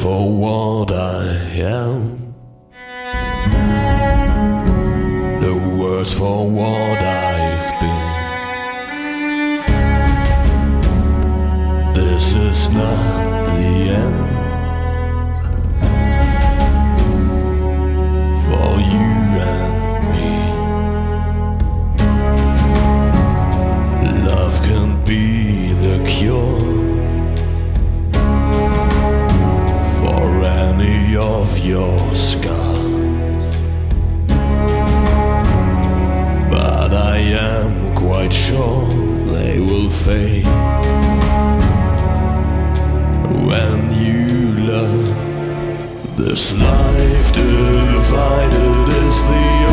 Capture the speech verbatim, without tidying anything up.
for what I am, no words for what I've been. This is not the end for you and me. Love can be the cure for any of your scars, but I am quite sure they will fade when you love. This life divided is the